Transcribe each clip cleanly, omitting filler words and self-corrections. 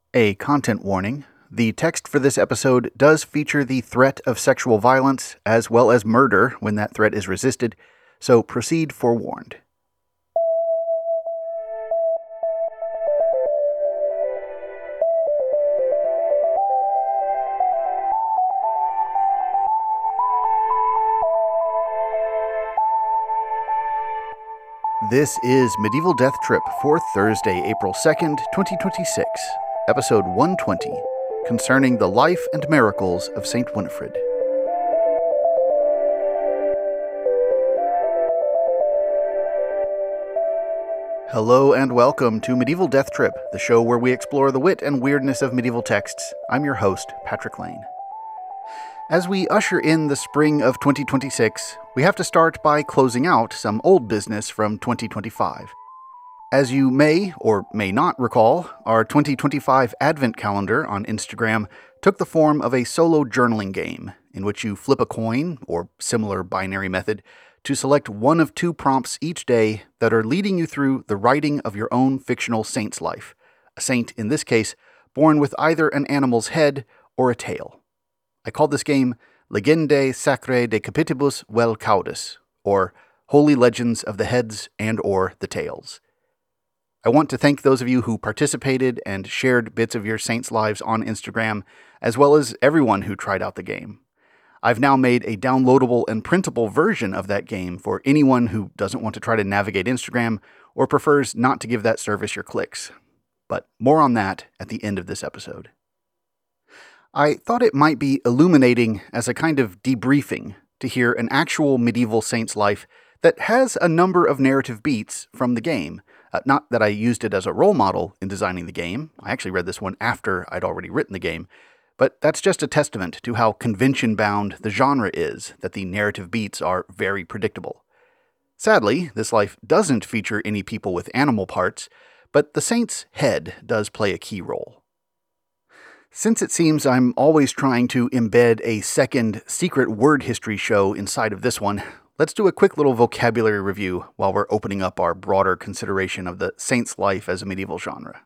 A content warning. The text for this episode does feature the threat of sexual violence as well as murder when that threat is resisted, so proceed forewarned. This is Medieval Death Trip for Thursday, April 2nd, 2026, episode 120, concerning the life and miracles of Saint Winifred. Hello and welcome to Medieval Death Trip, the show where we explore the wit and weirdness of medieval texts. I'm your host, Patrick Lane. As we usher in the spring of 2026, we have to start by closing out some old business from 2025. As you may or may not recall, our 2025 Advent calendar on Instagram took the form of a solo journaling game in which you flip a coin, or similar binary method, to select one of two prompts each day that are leading you through the writing of your own fictional saint's life, a saint, in this case, born with either an animal's head or a tail. I called this game Legendae Sacrae de Capitibus vel Caudis, or Holy Legends of the Heads and or the Tails. I want to thank those of you who participated and shared bits of your saints' lives on Instagram, as well as everyone who tried out the game. I've now made a downloadable and printable version of that game for anyone who doesn't want to try to navigate Instagram or prefers not to give that service your clicks. But more on that at the end of this episode. I thought it might be illuminating as a kind of debriefing to hear an actual medieval saint's life that has a number of narrative beats from the game. Not that I used it as a role model in designing the game. I actually read this one after I'd already written the game. But that's just a testament to how convention-bound the genre is, that the narrative beats are very predictable. Sadly, this life doesn't feature any people with animal parts, but the saint's head does play a key role. Since it seems I'm always trying to embed a second secret word history show inside of this one, let's do a quick little vocabulary review while we're opening up our broader consideration of the saint's life as a medieval genre.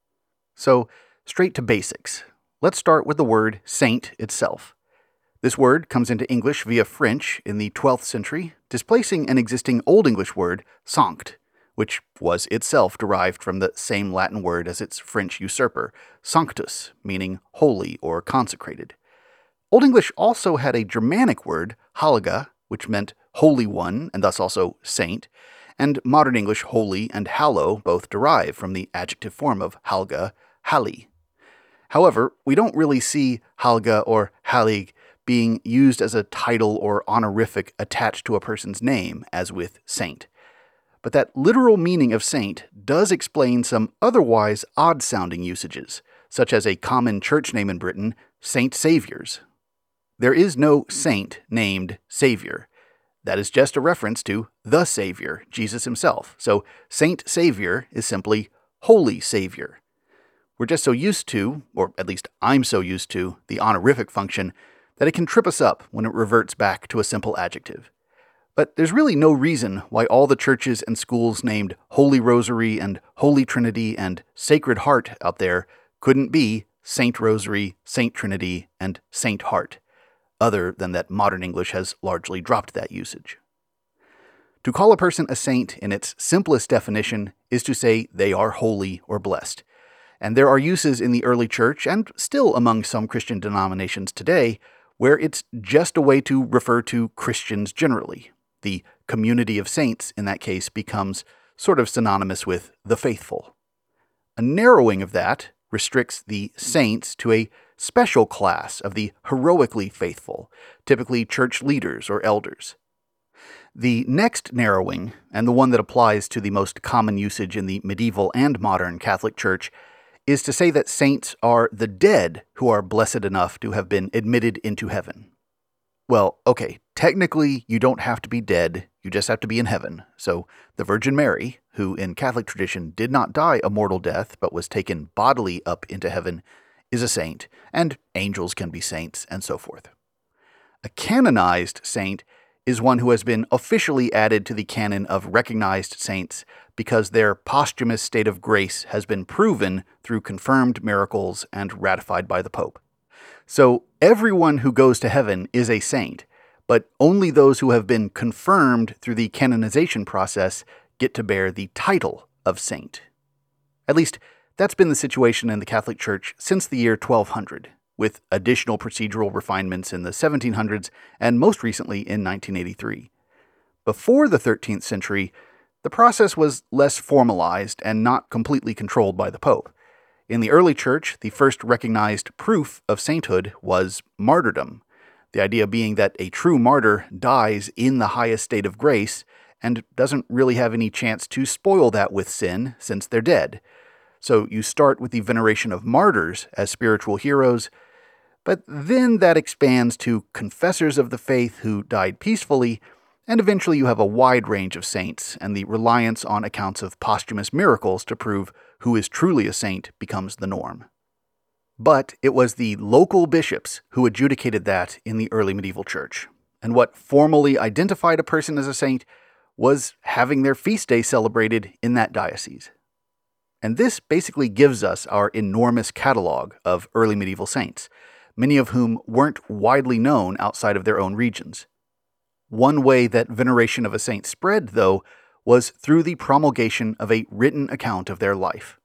So, straight to basics. Let's start with the word saint itself. This word comes into English via French in the 12th century, displacing an existing Old English word, sanct, which was itself derived from the same Latin word as its French usurper, sanctus, meaning holy or consecrated. Old English also had a Germanic word, haliga, which meant holy one, and thus also saint, and modern English holy and hallow both derive from the adjective form of halga, halli. However, we don't really see halga or hallig being used as a title or honorific attached to a person's name, as with saint. But that literal meaning of saint does explain some otherwise odd-sounding usages, such as a common church name in Britain, Saint Saviour's. There is no saint named Savior. That is just a reference to the Savior, Jesus himself. So Saint Savior is simply Holy Savior. We're just so used to, or at least I'm so used to, the honorific function that it can trip us up when it reverts back to a simple adjective. But there's really no reason why all the churches and schools named Holy Rosary and Holy Trinity and Sacred Heart out there couldn't be Saint Rosary, Saint Trinity, and Saint Heart, other than that modern English has largely dropped that usage. To call a person a saint in its simplest definition is to say they are holy or blessed. And there are uses in the early church, and still among some Christian denominations today, where it's just a way to refer to Christians generally. The community of saints, in that case, becomes sort of synonymous with the faithful. A narrowing of that restricts the saints to a special class of the heroically faithful, typically church leaders or elders. The next narrowing, and the one that applies to the most common usage in the medieval and modern Catholic Church, is to say that saints are the dead who are blessed enough to have been admitted into heaven. Well, okay, technically you don't have to be dead, you just have to be in heaven. So the Virgin Mary, who in Catholic tradition did not die a mortal death but was taken bodily up into heaven, is a saint, and angels can be saints, and so forth. A canonized saint is one who has been officially added to the canon of recognized saints because their posthumous state of grace has been proven through confirmed miracles and ratified by the Pope. So everyone who goes to heaven is a saint, but only those who have been confirmed through the canonization process get to bear the title of saint. At least, that's been the situation in the Catholic Church since the year 1200, with additional procedural refinements in the 1700s and most recently in 1983. Before the 13th century, the process was less formalized and not completely controlled by the Pope. In the early Church, the first recognized proof of sainthood was martyrdom, the idea being that a true martyr dies in the highest state of grace and doesn't really have any chance to spoil that with sin since they're dead. So you start with the veneration of martyrs as spiritual heroes, but then that expands to confessors of the faith who died peacefully, and eventually you have a wide range of saints, and the reliance on accounts of posthumous miracles to prove who is truly a saint becomes the norm. But it was the local bishops who adjudicated that in the early medieval church, and what formally identified a person as a saint was having their feast day celebrated in that diocese. And this basically gives us our enormous catalog of early medieval saints, many of whom weren't widely known outside of their own regions. One way that veneration of a saint spread, though, was through the promulgation of a written account of their life.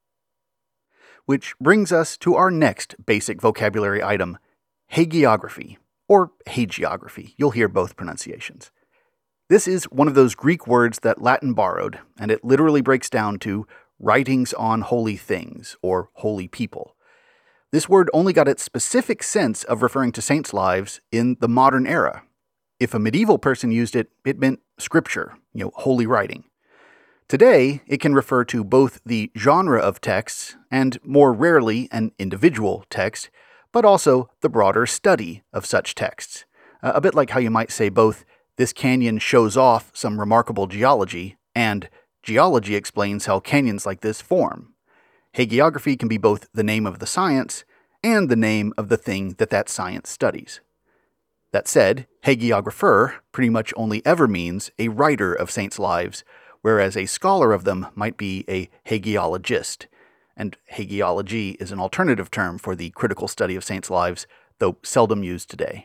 Which brings us to our next basic vocabulary item, hagiography, or hagiography. You'll hear both pronunciations. This is one of those Greek words that Latin borrowed, and it literally breaks down to writings on holy things, or holy people. This word only got its specific sense of referring to saints' lives in the modern era. If a medieval person used it, it meant scripture, holy writing. Today, it can refer to both the genre of texts, and more rarely an individual text, but also the broader study of such texts. A bit like how you might say both, this canyon shows off some remarkable geology, and geology explains how canyons like this form. Hagiography can be both the name of the science and the name of the thing that science studies. That said, hagiographer pretty much only ever means a writer of saints' lives, whereas a scholar of them might be a hagiologist. And hagiology is an alternative term for the critical study of saints' lives, though seldom used today.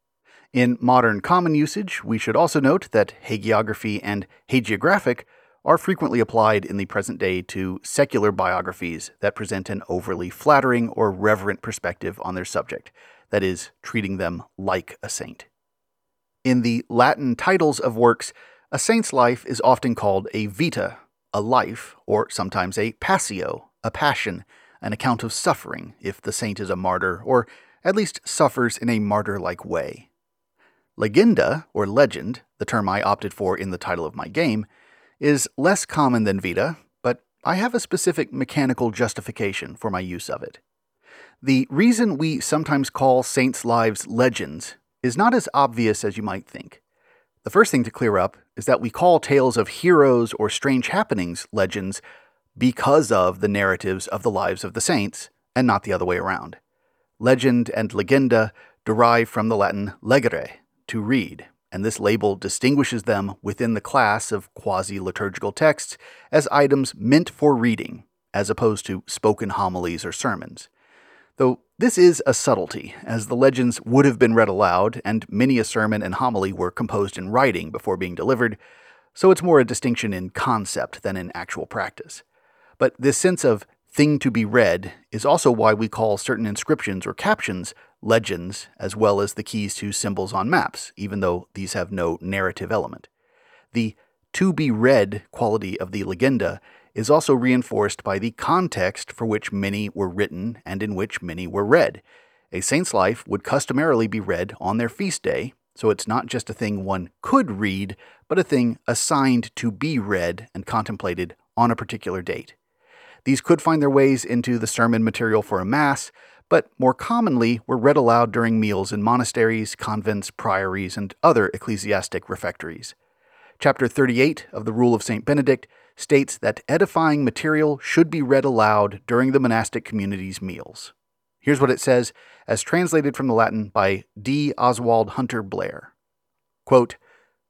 In modern common usage, we should also note that hagiography and hagiographic are frequently applied in the present day to secular biographies that present an overly flattering or reverent perspective on their subject, that is, treating them like a saint. In the Latin titles of works, a saint's life is often called a vita, a life, or sometimes a passio, a passion, an account of suffering if the saint is a martyr, or at least suffers in a martyr-like way. Legenda, or legend, the term I opted for in the title of my game, is less common than vita, but I have a specific mechanical justification for my use of it. The reason we sometimes call saints' lives legends is not as obvious as you might think. The first thing to clear up is that we call tales of heroes or strange happenings legends because of the narratives of the lives of the saints, and not the other way around. Legend and legenda derive from the Latin legere, to read, and this label distinguishes them within the class of quasi-liturgical texts as items meant for reading, as opposed to spoken homilies or sermons. Though this is a subtlety, as the legends would have been read aloud, and many a sermon and homily were composed in writing before being delivered, so it's more a distinction in concept than in actual practice. But this sense of thing to be read is also why we call certain inscriptions or captions legends, as well as the keys to symbols on maps, even though these have no narrative element. The to be read quality of the legenda is also reinforced by the context for which many were written and in which many were read. A saint's life would customarily be read on their feast day, so it's not just a thing one could read, but a thing assigned to be read and contemplated on a particular date. These could find their ways into the sermon material for a mass, but more commonly were read aloud during meals in monasteries, convents, priories, and other ecclesiastic refectories. Chapter 38 of the Rule of St. Benedict states that edifying material should be read aloud during the monastic community's meals. Here's what it says, as translated from the Latin by D. Oswald Hunter Blair. Quote,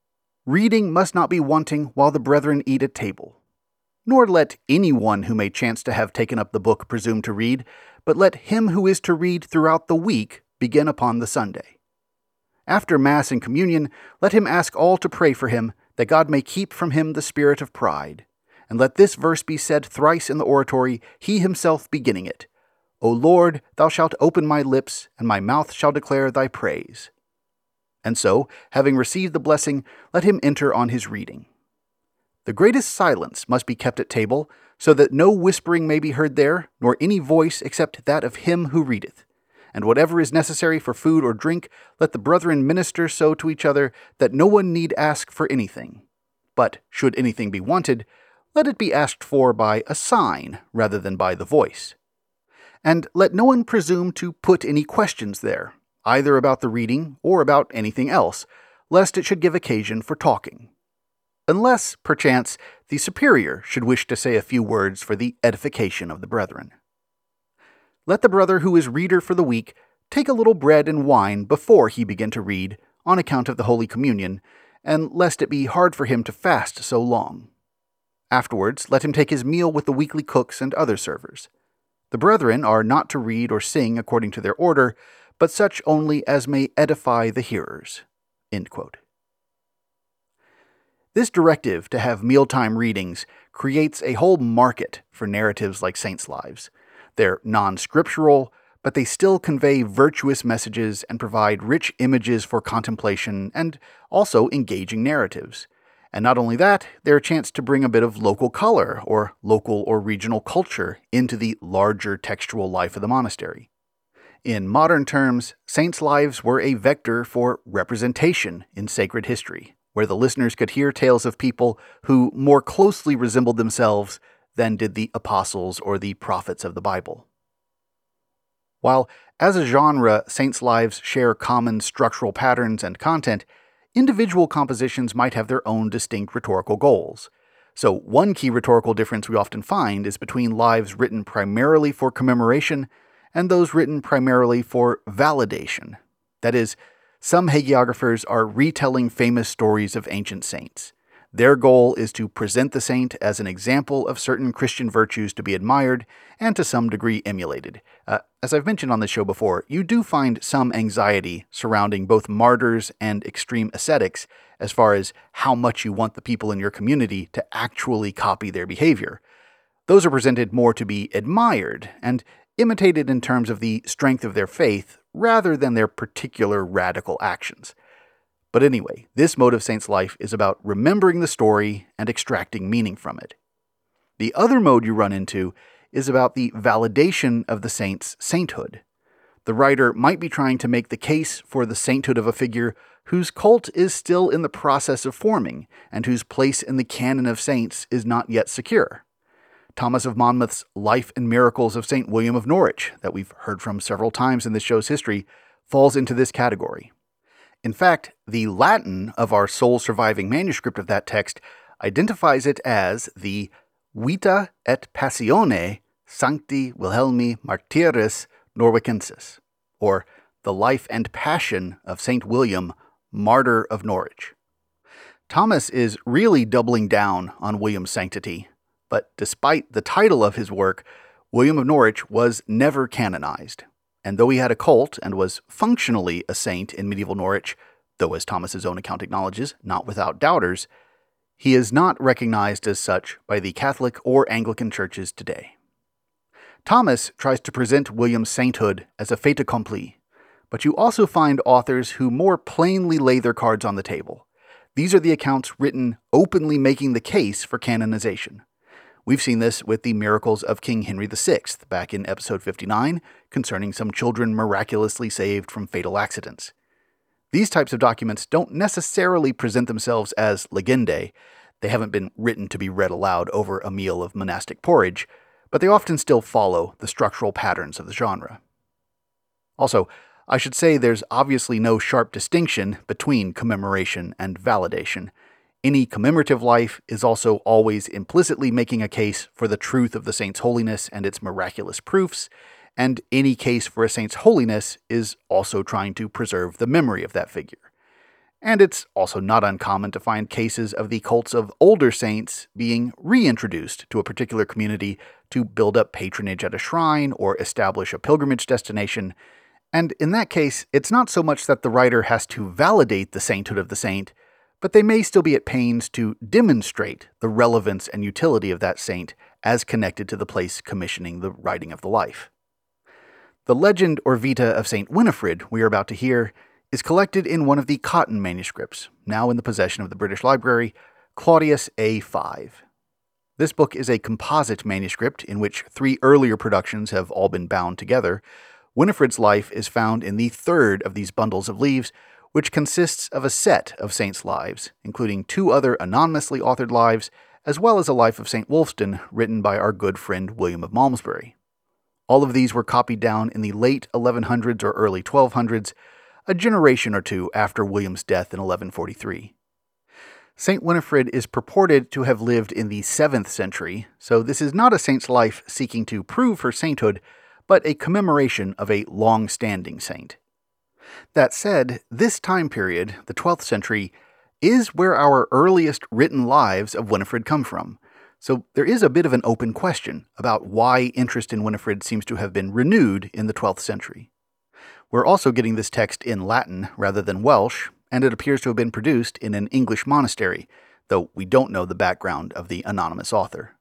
Reading must not be wanting while the brethren eat at table. Nor let anyone who may chance to have taken up the book presume to read, but let him who is to read throughout the week begin upon the Sunday. After Mass and Communion, let him ask all to pray for him, that God may keep from him the spirit of pride. And let this verse be said thrice in the oratory, he himself beginning it. O Lord, thou shalt open my lips, and my mouth shall declare thy praise. And so, having received the blessing, let him enter on his reading. The greatest silence must be kept at table, so that no whispering may be heard there, nor any voice except that of him who readeth. And whatever is necessary for food or drink, let the brethren minister so to each other that no one need ask for anything. But should anything be wanted, let it be asked for by a sign rather than by the voice. And let no one presume to put any questions there, either about the reading or about anything else, lest it should give occasion for talking. Unless, perchance, the superior should wish to say a few words for the edification of the brethren. Let the brother who is reader for the week take a little bread and wine before he begin to read, on account of the Holy Communion, and lest it be hard for him to fast so long. Afterwards, let him take his meal with the weekly cooks and other servers. The brethren are not to read or sing according to their order, but such only as may edify the hearers." End quote. This directive to have mealtime readings creates a whole market for narratives like saints' lives. They're non-scriptural, but they still convey virtuous messages and provide rich images for contemplation and also engaging narratives. And not only that, they're a chance to bring a bit of local color or local or regional culture into the larger textual life of the monastery. In modern terms, saints' lives were a vector for representation in sacred history, where the listeners could hear tales of people who more closely resembled themselves than did the apostles or the prophets of the Bible. While, as a genre, saints' lives share common structural patterns and content, individual compositions might have their own distinct rhetorical goals. So one key rhetorical difference we often find is between lives written primarily for commemoration and those written primarily for validation. That is, some hagiographers are retelling famous stories of ancient saints. Their goal is to present the saint as an example of certain Christian virtues to be admired and to some degree emulated. As I've mentioned on this show before, you do find some anxiety surrounding both martyrs and extreme ascetics as far as how much you want the people in your community to actually copy their behavior. Those are presented more to be admired and imitated in terms of the strength of their faith rather than their particular radical actions. But anyway, this mode of saint's life is about remembering the story and extracting meaning from it. The other mode you run into is about the validation of the saint's sainthood. The writer might be trying to make the case for the sainthood of a figure whose cult is still in the process of forming and whose place in the canon of saints is not yet secure. Thomas of Monmouth's Life and Miracles of St. William of Norwich, that we've heard from several times in this show's history, falls into this category. In fact, the Latin of our sole surviving manuscript of that text identifies it as the Vita et Passione Sancti Wilhelmi Martyris Norwicensis, or the Life and Passion of St. William, Martyr of Norwich. Thomas is really doubling down on William's sanctity, but despite the title of his work, William of Norwich was never canonized. And though he had a cult and was functionally a saint in medieval Norwich, though as Thomas's own account acknowledges, not without doubters, he is not recognized as such by the Catholic or Anglican churches today. Thomas tries to present William's sainthood as a fait accompli, but you also find authors who more plainly lay their cards on the table. These are the accounts written openly making the case for canonization. We've seen this with the miracles of King Henry VI back in episode 59 concerning some children miraculously saved from fatal accidents. These types of documents don't necessarily present themselves as legendae. They haven't been written to be read aloud over a meal of monastic porridge, but they often still follow the structural patterns of the genre. Also, I should say there's obviously no sharp distinction between commemoration and validation. Any commemorative life is also always implicitly making a case for the truth of the saint's holiness and its miraculous proofs, and any case for a saint's holiness is also trying to preserve the memory of that figure. And it's also not uncommon to find cases of the cults of older saints being reintroduced to a particular community to build up patronage at a shrine or establish a pilgrimage destination. And in that case, it's not so much that the writer has to validate the sainthood of the saint, but they may still be at pains to demonstrate the relevance and utility of that saint as connected to the place commissioning the writing of the life. The legend or vita of Saint Winifred we are about to hear is collected in one of the Cotton manuscripts, now in the possession of the British Library, Claudius A5. This book is a composite manuscript in which 3 earlier productions have all been bound together. Winifred's life is found in the third of these bundles of leaves, which consists of a set of saints' lives, including 2 other anonymously authored lives, as well as a life of St. Wulfstan written by our good friend William of Malmesbury. All of these were copied down in the late 1100s or early 1200s, a generation or 2 after William's death in 1143. Saint Winifred is purported to have lived in the 7th century, so this is not a saint's life seeking to prove her sainthood, but a commemoration of a long-standing saint. That said, this time period, the 12th century, is where our earliest written lives of Winifred come from, so there is a bit of an open question about why interest in Winifred seems to have been renewed in the 12th century. We're also getting this text in Latin rather than Welsh, and it appears to have been produced in an English monastery, though we don't know the background of the anonymous author.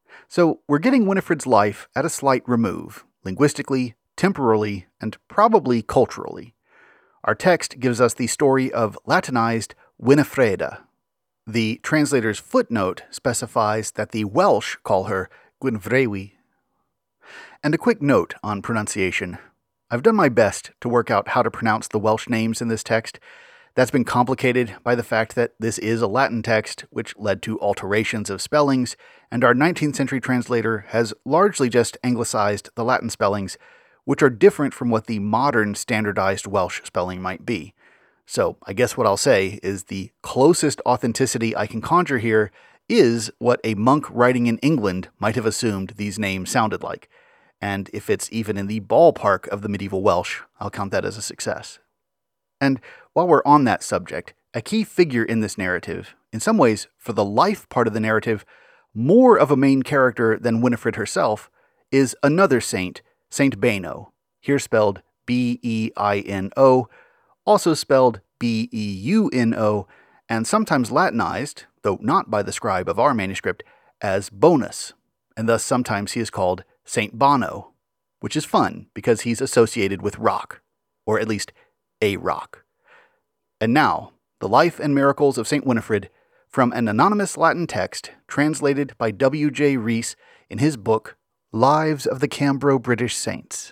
So we're getting Winifred's life at a slight remove, linguistically, temporally, and probably culturally. Our text gives us the story of Latinized Winifreda. The translator's footnote specifies that the Welsh call her Gwynfrewi. And a quick note on pronunciation. I've done my best to work out how to pronounce the Welsh names in this text. That's been complicated by the fact that this is a Latin text, which led to alterations of spellings, and our 19th century translator has largely just anglicized the Latin spellings, which are different from what the modern standardized Welsh spelling might be. So I guess what I'll say is the closest authenticity I can conjure here is what a monk writing in England might have assumed these names sounded like. And if it's even in the ballpark of the medieval Welsh, I'll count that as a success. And while we're on that subject, a key figure in this narrative, in some ways, for the life part of the narrative, more of a main character than Winifred herself, is another saint, Saint Beino, here spelled B-E-I-N-O, also spelled B-E-U-N-O, and sometimes Latinized, though not by the scribe of our manuscript, as Bonus, and thus sometimes he is called Saint Bono, which is fun because he's associated with rock, or at least a rock. And now, the life and miracles of Saint Winifred from an anonymous Latin text translated by W.J. Rees in his book, Lives of the Cambro-British Saints.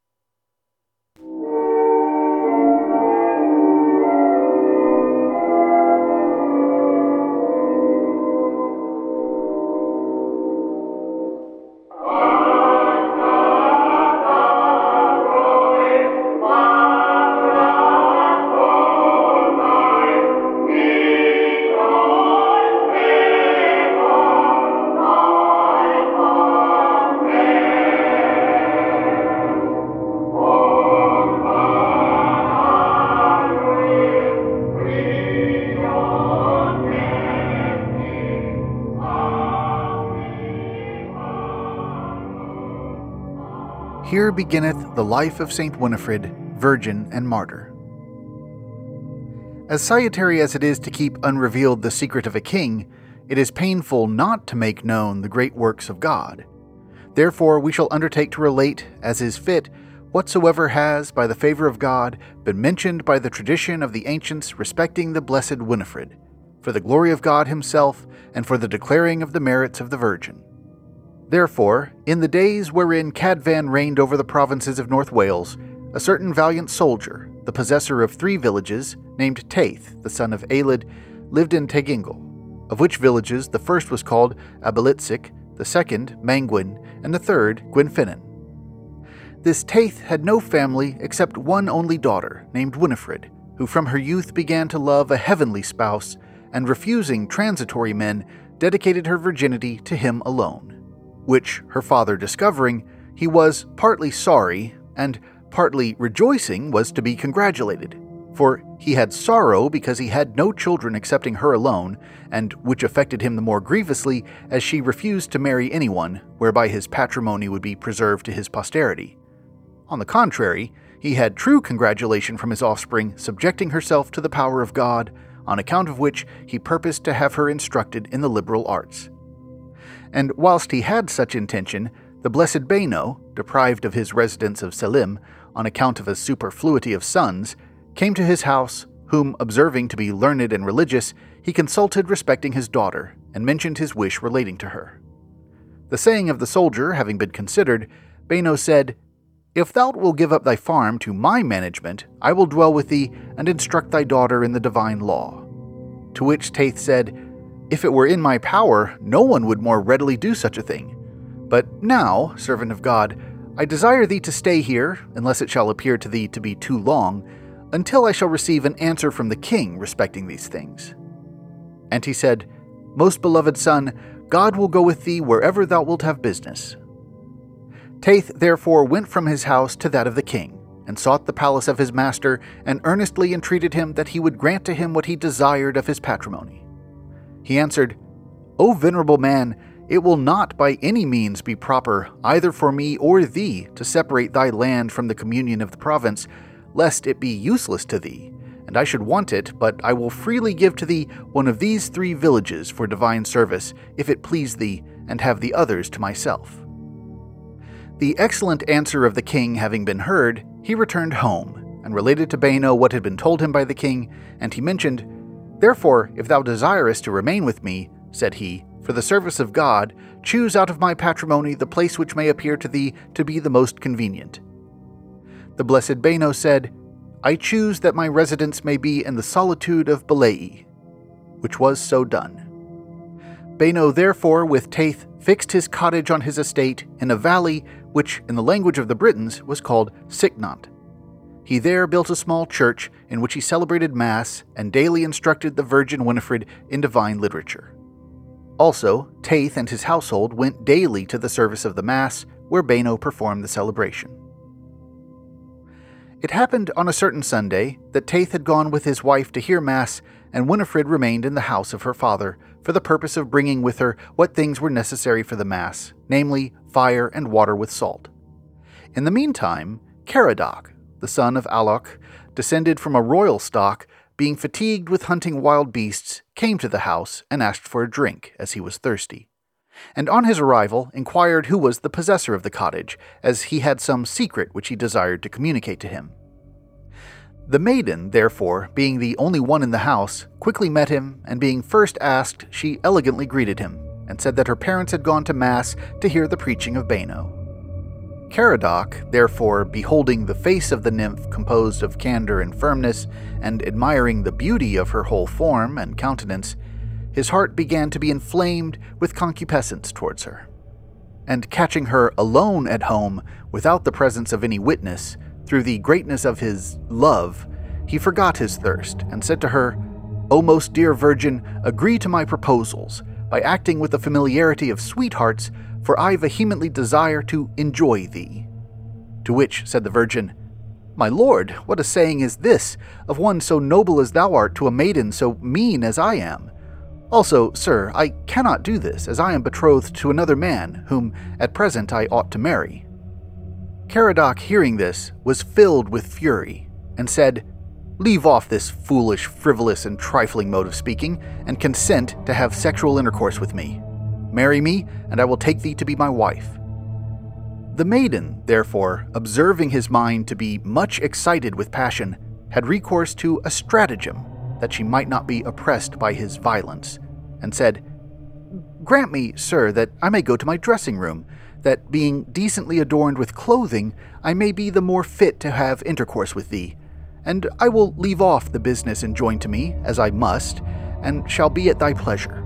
Here beginneth the life of Saint Winifred, virgin and martyr. As salutary as it is to keep unrevealed the secret of a king, it is painful not to make known the great works of God. Therefore we shall undertake to relate, as is fit, whatsoever has, by the favor of God, been mentioned by the tradition of the ancients respecting the blessed Winifred, for the glory of God himself, and for the declaring of the merits of the Virgin. Therefore, in the days wherein Cadfan reigned over the provinces of North Wales, a certain valiant soldier, the possessor of 3 villages, named Taith, the son of Aelid, lived in Tegingol, of which villages the first was called Abilitzic, the second Manguin, and the third Gwynfinnan. This Taith had no family except one only daughter, named Winifred, who from her youth began to love a heavenly spouse, and refusing transitory men, dedicated her virginity to him alone. Which, her father discovering, he was partly sorry, and partly rejoicing was to be congratulated, For he had sorrow because he had no children excepting her alone, and which affected him the more grievously as she refused to marry anyone, whereby his patrimony would be preserved to his posterity. On the contrary, he had true congratulation from his offspring, subjecting herself to the power of God, on account of which he purposed to have her instructed in the liberal arts. And whilst he had such intention, the blessed Beno, deprived of his residence of Selim on account of a superfluity of sons, came to his house, whom, observing to be learned and religious, he consulted respecting his daughter, and mentioned his wish relating to her. The saying of the soldier having been considered, Beno said, "If thou wilt give up thy farm to my management, I will dwell with thee, and instruct thy daughter in the divine law." To which Taith said, "If it were in my power, no one would more readily do such a thing. But now, servant of God, I desire thee to stay here, unless it shall appear to thee to be too long, until I shall receive an answer from the king respecting these things." And he said, "Most beloved son, God will go with thee wherever thou wilt have business." Taith therefore went from his house to that of the king, and sought the palace of his master, and earnestly entreated him that he would grant to him what he desired of his patrimony. He answered, "O venerable man, it will not by any means be proper, either for me or thee, to separate thy land from the communion of the province, lest it be useless to thee, and I should want it, but I will freely give to thee one of these 3 villages for divine service, if it please thee, and have the others to myself." The excellent answer of the king having been heard, he returned home, and related to Beno what had been told him by the king, and he mentioned, "Therefore, if thou desirest to remain with me," said he, "for the service of God, choose out of my patrimony the place which may appear to thee to be the most convenient." The blessed Beno said, "I choose that my residence may be in the solitude of Belai," which was so done. Beno therefore with Taith fixed his cottage on his estate in a valley which, in the language of the Britons, was called Sicnant. He there built a small church in which he celebrated Mass and daily instructed the Virgin Winifred in divine literature. Also, Taith and his household went daily to the service of the Mass, where Beno performed the celebration. It happened on a certain Sunday that Taith had gone with his wife to hear Mass, and Winifred remained in the house of her father for the purpose of bringing with her what things were necessary for the Mass, namely fire and water with salt. In the meantime, Caradoc, the son of Alloc, descended from a royal stock, being fatigued with hunting wild beasts, came to the house and asked for a drink, as he was thirsty. And on his arrival inquired who was the possessor of the cottage, as he had some secret which he desired to communicate to him. The maiden, therefore, being the only one in the house, quickly met him, and being first asked, she elegantly greeted him, and said that her parents had gone to Mass to hear the preaching of Beno. Caradoc, therefore, beholding the face of the nymph composed of candor and firmness, and admiring the beauty of her whole form and countenance, his heart began to be inflamed with concupiscence towards her. And catching her alone at home, without the presence of any witness, through the greatness of his love, he forgot his thirst, and said to her, "O most dear Virgin, agree to my proposals, by acting with the familiarity of sweethearts, for I vehemently desire to enjoy thee." To which said the Virgin, "My lord, what a saying is this, of one so noble as thou art to a maiden so mean as I am? Also, sir, I cannot do this, as I am betrothed to another man, whom at present I ought to marry." Caradoc, hearing this, was filled with fury, and said, "Leave off this foolish, frivolous, and trifling mode of speaking, and consent to have sexual intercourse with me. Marry me, and I will take thee to be my wife." The maiden, therefore, observing his mind to be much excited with passion, had recourse to a stratagem, that she might not be oppressed by his violence, and said, "Grant me, sir, that I may go to my dressing room, that being decently adorned with clothing, I may be the more fit to have intercourse with thee, and I will leave off the business enjoined to me, as I must, and shall be at thy pleasure."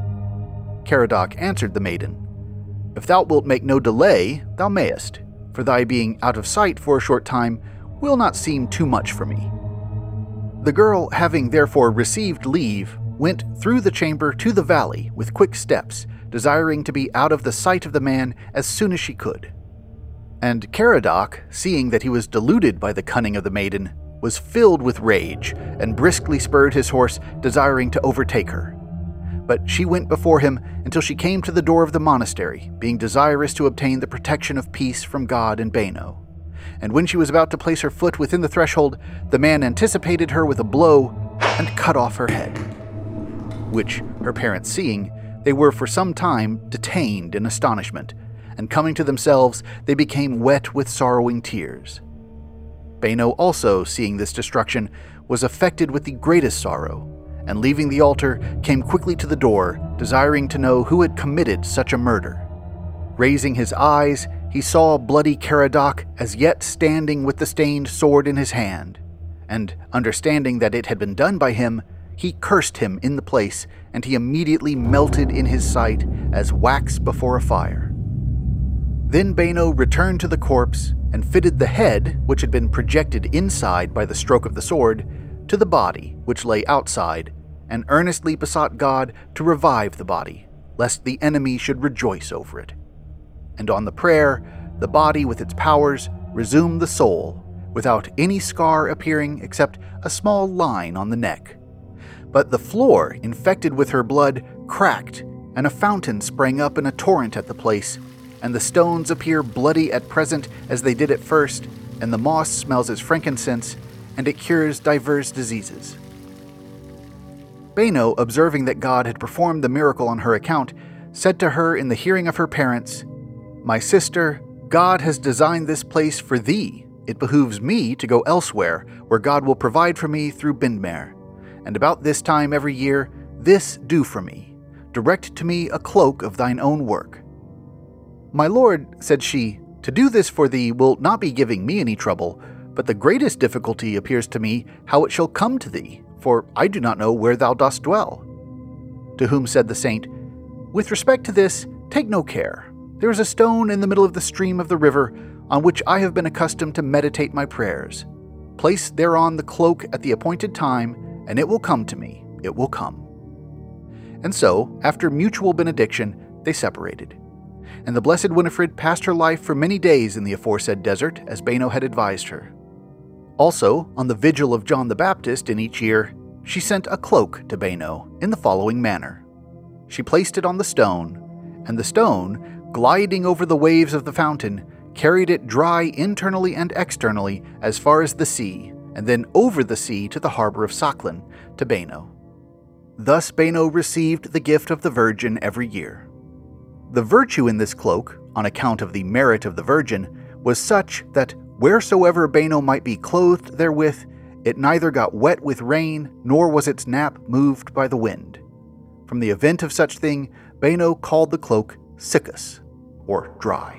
Caradoc answered the maiden, "If thou wilt make no delay, thou mayest, for thy being out of sight for a short time will not seem too much for me." The girl, having therefore received leave, went through the chamber to the valley with quick steps, desiring to be out of the sight of the man as soon as she could. And Caradoc, seeing that he was deluded by the cunning of the maiden, was filled with rage and briskly spurred his horse, desiring to overtake her. But she went before him until she came to the door of the monastery, being desirous to obtain the protection of peace from God and Beno. And when she was about to place her foot within the threshold, the man anticipated her with a blow and cut off her head. Which, her parents seeing, they were for some time detained in astonishment, and coming to themselves, they became wet with sorrowing tears. Beno also, seeing this destruction, was affected with the greatest sorrow, and leaving the altar, came quickly to the door, desiring to know who had committed such a murder. Raising his eyes, he saw bloody Caradoc as yet standing with the stained sword in his hand, and, understanding that it had been done by him, he cursed him in the place, and he immediately melted in his sight as wax before a fire. Then Beno returned to the corpse and fitted the head, which had been projected inside by the stroke of the sword, to the body, which lay outside, and earnestly besought God to revive the body, lest the enemy should rejoice over it. And on the prayer, the body with its powers resumed the soul, without any scar appearing except a small line on the neck. But the floor, infected with her blood, cracked, and a fountain sprang up in a torrent at the place, and the stones appear bloody at present as they did at first, and the moss smells as frankincense, and it cures divers diseases. Beno, observing that God had performed the miracle on her account, said to her in the hearing of her parents, "My sister, God has designed this place for thee. It behooves me to go elsewhere, where God will provide for me through Bindmer. And about this time every year, this do for me. Direct to me a cloak of thine own work." "My lord," said she, "to do this for thee will not be giving me any trouble, but the greatest difficulty appears to me how it shall come to thee, for I do not know where thou dost dwell." To whom said the saint, "With respect to this, take no care. There is a stone in the middle of the stream of the river, on which I have been accustomed to meditate my prayers. Place thereon the cloak at the appointed time, and it will come to me, it will come." And so, after mutual benediction, they separated. And the Blessed Winifred passed her life for many days in the aforesaid desert, as Beno had advised her. Also, on the vigil of John the Baptist in each year, she sent a cloak to Beno in the following manner. She placed it on the stone, and the stone, gliding over the waves of the fountain, carried it dry internally and externally as far as the sea, and then over the sea to the harbor of Sakhalin, to Beno. Thus Beno received the gift of the Virgin every year. The virtue in this cloak, on account of the merit of the Virgin, was such that wheresoever Beno might be clothed therewith, it neither got wet with rain, nor was its nap moved by the wind. From the event of such thing, Beno called the cloak siccus, or dry.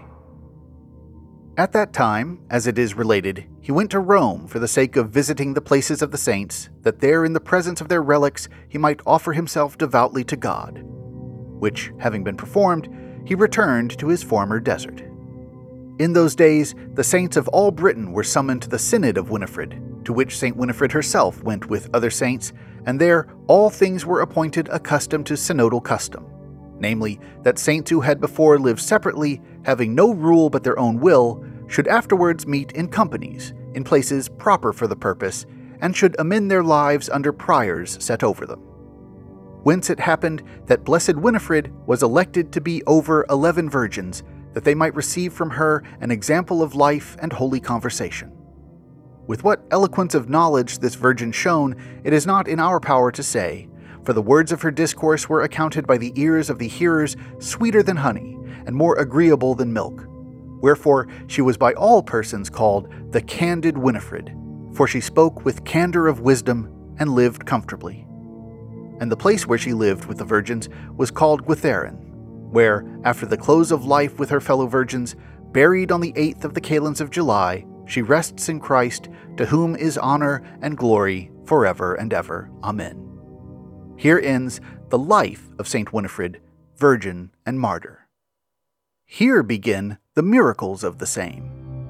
At that time, as it is related, he went to Rome for the sake of visiting the places of the saints, that there in the presence of their relics he might offer himself devoutly to God. Which, having been performed, he returned to his former desert. In those days, the saints of all Britain were summoned to the Synod of Winifred, to which Saint Winifred herself went with other saints, and there all things were appointed accustomed to synodal custom, namely, that saints who had before lived separately, having no rule but their own will, should afterwards meet in companies, in places proper for the purpose, and should amend their lives under priors set over them. Whence it happened that Blessed Winifred was elected to be over 11 virgins, that they might receive from her an example of life and holy conversation. With what eloquence of knowledge this virgin shone, it is not in our power to say, for the words of her discourse were accounted by the ears of the hearers sweeter than honey, and more agreeable than milk. Wherefore she was by all persons called the candid Winifred, for she spoke with candor of wisdom and lived comfortably. And the place where she lived with the virgins was called Gwytherin, where, after the close of life with her fellow virgins, buried on the 8th of the Kalends of July, she rests in Christ, to whom is honor and glory forever and ever. Amen. Here ends the life of Saint Winifred, Virgin and Martyr. Here begin the miracles of the same.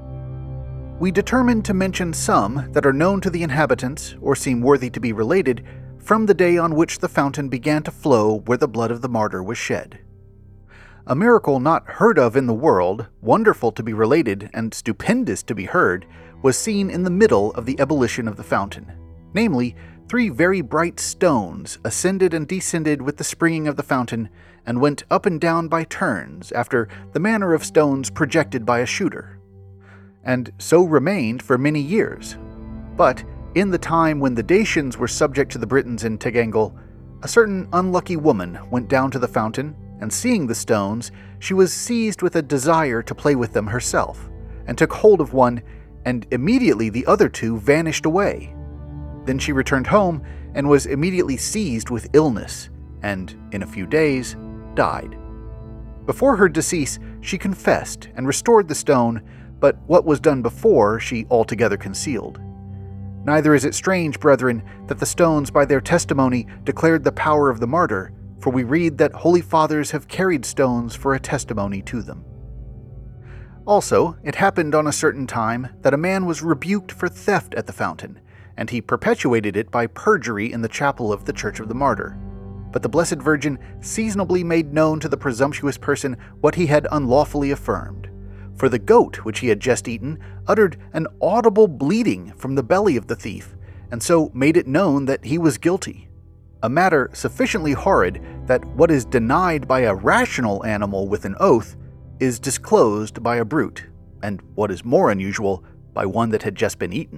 We determined to mention some that are known to the inhabitants, or seem worthy to be related, from the day on which the fountain began to flow where the blood of the martyr was shed. A miracle not heard of in the world, wonderful to be related, and stupendous to be heard, was seen in the middle of the ebullition of the fountain. Namely, 3 very bright stones ascended and descended with the springing of the fountain, and went up and down by turns, after the manner of stones projected by a shooter, and so remained for many years. But in the time when the Dacians were subject to the Britons in Tegengel, a certain unlucky woman went down to the fountain, and seeing the stones, she was seized with a desire to play with them herself, and took hold of one, and immediately the other 2 vanished away. Then she returned home, and was immediately seized with illness, and in a few days died. Before her decease, she confessed and restored the stone, but what was done before she altogether concealed. Neither is it strange, brethren, that the stones by their testimony declared the power of the martyr, for we read that holy fathers have carried stones for a testimony to them. Also, it happened on a certain time that a man was rebuked for theft at the fountain, and he perpetuated it by perjury in the chapel of the Church of the Martyr. But the Blessed Virgin seasonably made known to the presumptuous person what he had unlawfully affirmed. For the goat which he had just eaten uttered an audible bleating from the belly of the thief, and so made it known that he was guilty. A matter sufficiently horrid that what is denied by a rational animal with an oath is disclosed by a brute, and what is more unusual, by one that had just been eaten.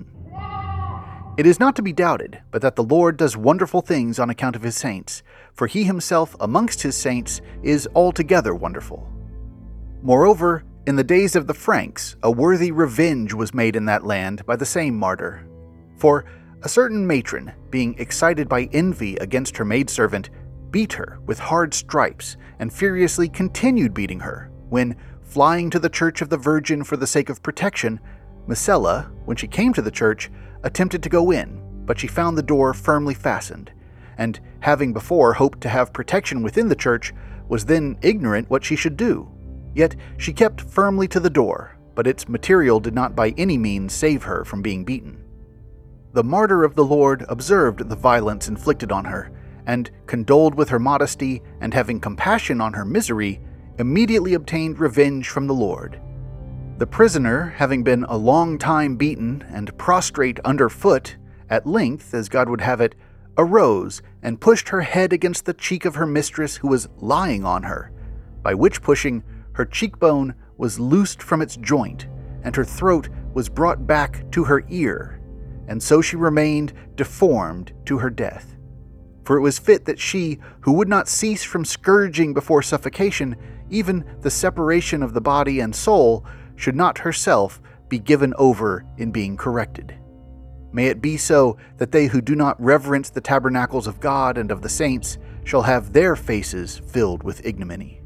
It is not to be doubted but that the Lord does wonderful things on account of his saints, for he himself amongst his saints is altogether wonderful. Moreover, in the days of the Franks, a worthy revenge was made in that land by the same martyr. For a certain matron, being excited by envy against her maidservant, beat her with hard stripes, and furiously continued beating her, when, flying to the church of the Virgin for the sake of protection, Messella, when she came to the church, attempted to go in, but she found the door firmly fastened, and having before hoped to have protection within the church, was then ignorant what she should do. Yet she kept firmly to the door, but its material did not by any means save her from being beaten. The martyr of the Lord observed the violence inflicted on her, and condoled with her modesty, and having compassion on her misery, immediately obtained revenge from the Lord. The prisoner, having been a long time beaten and prostrate under foot, at length, as God would have it, arose and pushed her head against the cheek of her mistress who was lying on her, by which pushing, her cheekbone was loosed from its joint, and her throat was brought back to her ear, and so she remained deformed to her death. For it was fit that she, who would not cease from scourging before suffocation, even the separation of the body and soul, should not herself be given over in being corrected. May it be so that they who do not reverence the tabernacles of God and of the saints shall have their faces filled with ignominy.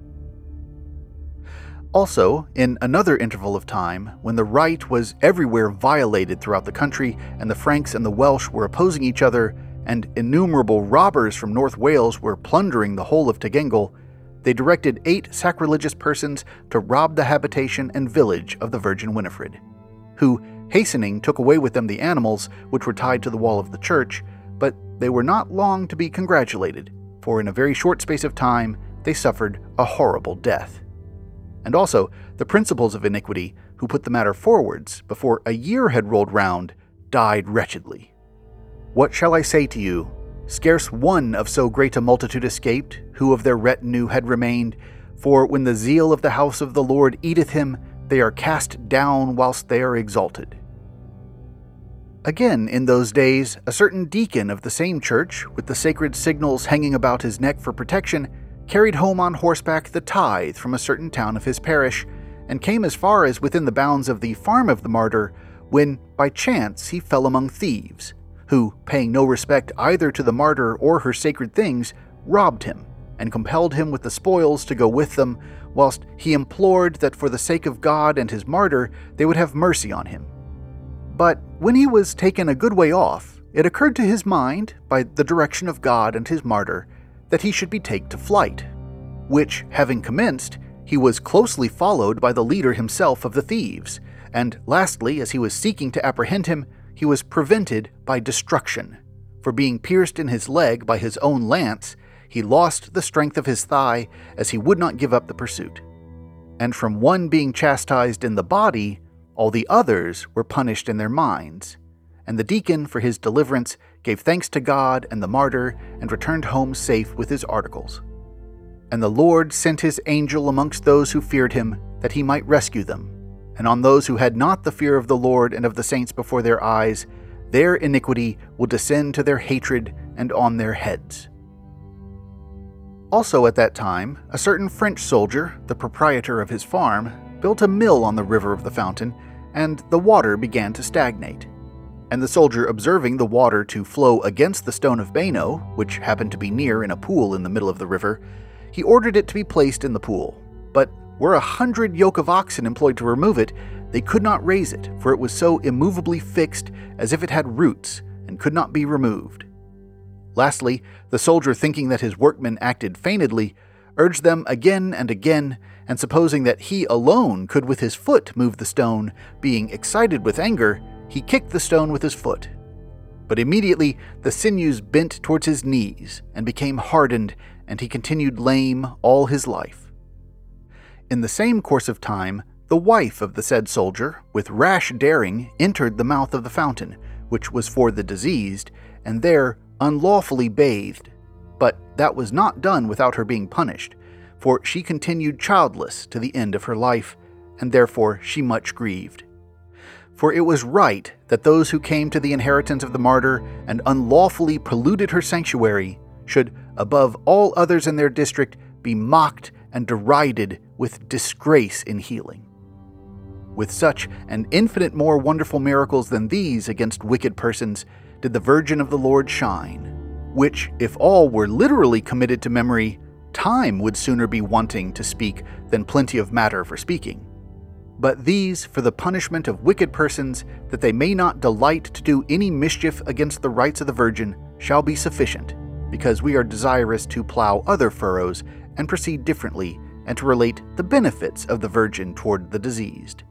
Also, in another interval of time, when the right was everywhere violated throughout the country, and the Franks and the Welsh were opposing each other, and innumerable robbers from North Wales were plundering the whole of Tegengel, they directed 8 sacrilegious persons to rob the habitation and village of the Virgin Winifred, who, hastening, took away with them the animals which were tied to the wall of the church, but they were not long to be congratulated, for in a very short space of time they suffered a horrible death. And also, the principals of iniquity, who put the matter forwards before a year had rolled round, died wretchedly. What shall I say to you? Scarce one of so great a multitude escaped, who of their retinue had remained, for when the zeal of the house of the Lord eateth him, they are cast down whilst they are exalted. Again, in those days, a certain deacon of the same church, with the sacred signals hanging about his neck for protection, carried home on horseback the tithe from a certain town of his parish, and came as far as within the bounds of the farm of the martyr, when by chance he fell among thieves, who, paying no respect either to the martyr or her sacred things, robbed him, and compelled him with the spoils to go with them, whilst he implored that for the sake of God and his martyr they would have mercy on him. But when he was taken a good way off, it occurred to his mind, by the direction of God and his martyr, that he should betake to flight, which, having commenced, he was closely followed by the leader himself of the thieves, and lastly, as he was seeking to apprehend him, he was prevented by destruction, for being pierced in his leg by his own lance, he lost the strength of his thigh as he would not give up the pursuit. And from one being chastised in the body, all the others were punished in their minds. And the deacon, for his deliverance, gave thanks to God and the martyr, and returned home safe with his articles. And the Lord sent his angel amongst those who feared him, that he might rescue them. And on those who had not the fear of the Lord and of the saints before their eyes, their iniquity will descend to their hatred and on their heads. Also at that time, a certain French soldier, the proprietor of his farm, built a mill on the river of the fountain, and the water began to stagnate. And the soldier, observing the water to flow against the stone of Bano, which happened to be near in a pool in the middle of the river, he ordered it to be placed in the pool. But were 100 yoke of oxen employed to remove it, they could not raise it, for it was so immovably fixed as if it had roots, and could not be removed. Lastly, the soldier, thinking that his workmen acted feignedly, urged them again and again, and supposing that he alone could with his foot move the stone, being excited with anger, he kicked the stone with his foot. But immediately the sinews bent towards his knees, and became hardened, and he continued lame all his life. In the same course of time, the wife of the said soldier, with rash daring, entered the mouth of the fountain, which was for the diseased, and there unlawfully bathed. But that was not done without her being punished, for she continued childless to the end of her life, and therefore she much grieved. For it was right that those who came to the inheritance of the martyr and unlawfully polluted her sanctuary should, above all others in their district, be mocked and derided with disgrace in healing. With such and infinite more wonderful miracles than these against wicked persons did the Virgin of the Lord shine, which, if all were literally committed to memory, time would sooner be wanting to speak than plenty of matter for speaking. But these for the punishment of wicked persons, that they may not delight to do any mischief against the rights of the Virgin, shall be sufficient, because we are desirous to plow other furrows and proceed differently, and to relate the benefits of the Virgin toward the diseased.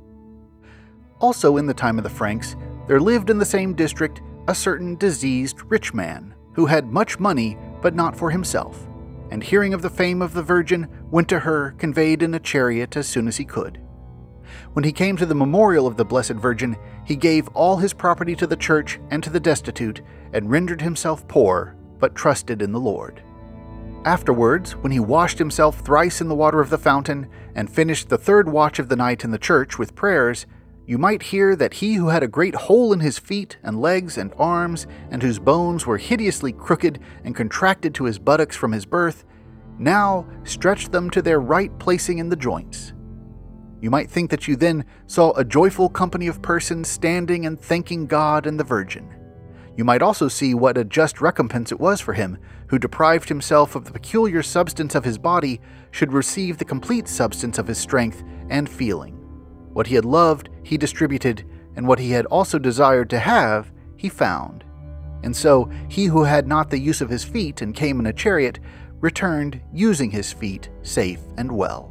Also in the time of the Franks, there lived in the same district a certain diseased rich man, who had much money, but not for himself, and hearing of the fame of the Virgin, went to her, conveyed in a chariot as soon as he could. When he came to the memorial of the Blessed Virgin, he gave all his property to the church and to the destitute, and rendered himself poor, but trusted in the Lord. Afterwards, when he washed himself thrice in the water of the fountain, and finished the third watch of the night in the church with prayers, you might hear that he who had a great hole in his feet and legs and arms, and whose bones were hideously crooked and contracted to his buttocks from his birth, now stretched them to their right placing in the joints. You might think that you then saw a joyful company of persons standing and thanking God and the Virgin. You might also see what a just recompense it was for him, who deprived himself of the peculiar substance of his body, should receive the complete substance of his strength and feeling. What he had loved, he distributed, and what he had also desired to have, he found. And so he who had not the use of his feet and came in a chariot, returned using his feet safe and well.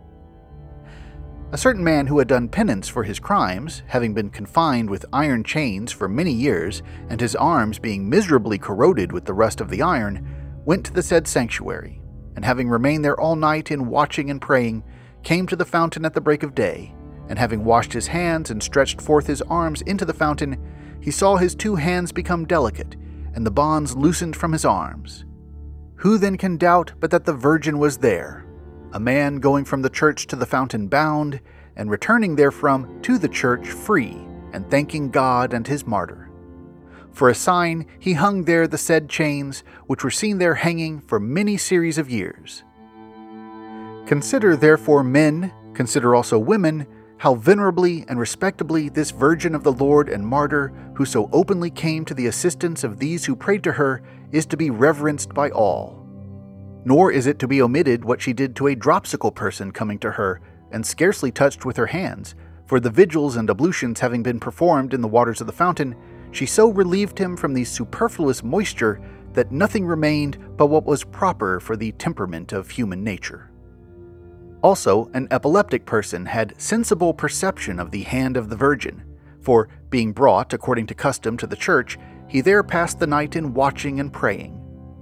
A certain man who had done penance for his crimes, having been confined with iron chains for many years, and his arms being miserably corroded with the rust of the iron, went to the said sanctuary, and having remained there all night in watching and praying, came to the fountain at the break of day, and having washed his hands and stretched forth his arms into the fountain, he saw his 2 hands become delicate, and the bonds loosened from his arms. Who then can doubt but that the Virgin was there, a man going from the church to the fountain bound, and returning therefrom to the church free, and thanking God and his martyr? For a sign he hung there the said chains, which were seen there hanging for many series of years. Consider therefore, men, consider also women, how venerably and respectably this Virgin of the Lord and martyr, who so openly came to the assistance of these who prayed to her, is to be reverenced by all. Nor is it to be omitted what she did to a dropsical person coming to her, and scarcely touched with her hands, for the vigils and ablutions having been performed in the waters of the fountain, she so relieved him from the superfluous moisture that nothing remained but what was proper for the temperament of human nature. Also, an epileptic person had sensible perception of the hand of the Virgin, for, being brought according to custom to the church, he there passed the night in watching and praying,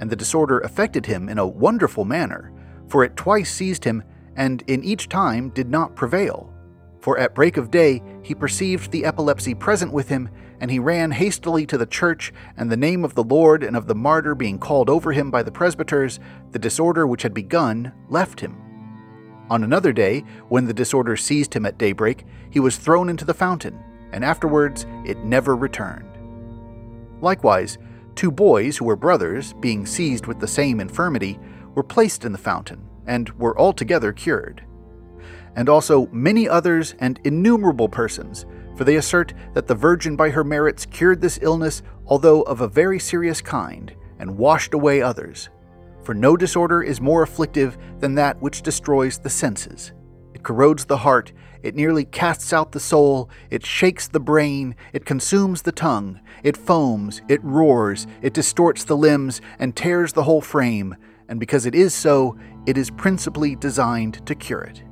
and the disorder affected him in a wonderful manner, for it twice seized him, and in each time did not prevail. For at break of day he perceived the epilepsy present with him, and he ran hastily to the church, and the name of the Lord and of the martyr being called over him by the presbyters, the disorder which had begun left him. On another day, when the disorder seized him at daybreak, he was thrown into the fountain, and afterwards it never returned. Likewise, 2 boys who were brothers, being seized with the same infirmity, were placed in the fountain, and were altogether cured. And also many others and innumerable persons, for they assert that the Virgin by her merits cured this illness, although of a very serious kind, and washed away others. For no disorder is more afflictive than that which destroys the senses. It corrodes the heart, it nearly casts out the soul, it shakes the brain, it consumes the tongue, it foams, it roars, it distorts the limbs, and tears the whole frame, and because it is so, it is principally designed to cure it.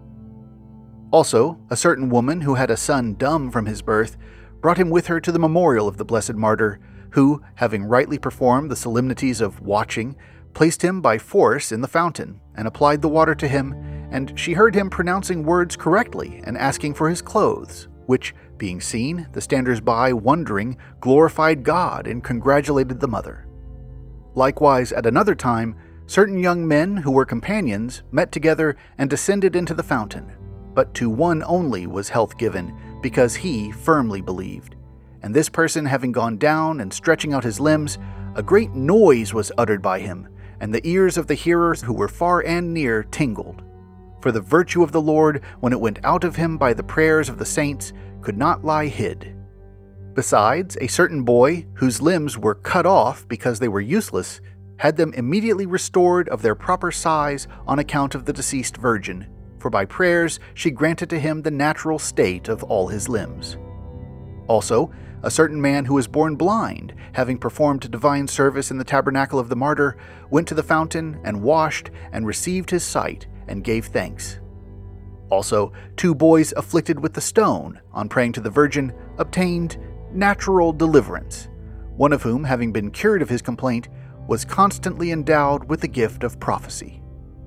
Also, a certain woman who had a son dumb from his birth brought him with her to the memorial of the blessed martyr, who, having rightly performed the solemnities of watching, placed him by force in the fountain, and applied the water to him, and she heard him pronouncing words correctly and asking for his clothes, which, being seen, the standers-by, wondering, glorified God and congratulated the mother. Likewise, at another time, certain young men who were companions met together and descended into the fountain, but to one only was health given, because he firmly believed. And this person having gone down and stretching out his limbs, a great noise was uttered by him, and the ears of the hearers who were far and near tingled. For the virtue of the Lord, when it went out of him by the prayers of the saints, could not lie hid. Besides, a certain boy, whose limbs were cut off because they were useless, had them immediately restored of their proper size on account of the deceased Virgin, for by prayers she granted to him the natural state of all his limbs. Also, a certain man who was born blind, having performed divine service in the tabernacle of the martyr, went to the fountain and washed and received his sight and gave thanks. Also, 2 boys afflicted with the stone, on praying to the Virgin, obtained natural deliverance, one of whom, having been cured of his complaint, was constantly endowed with the gift of prophecy.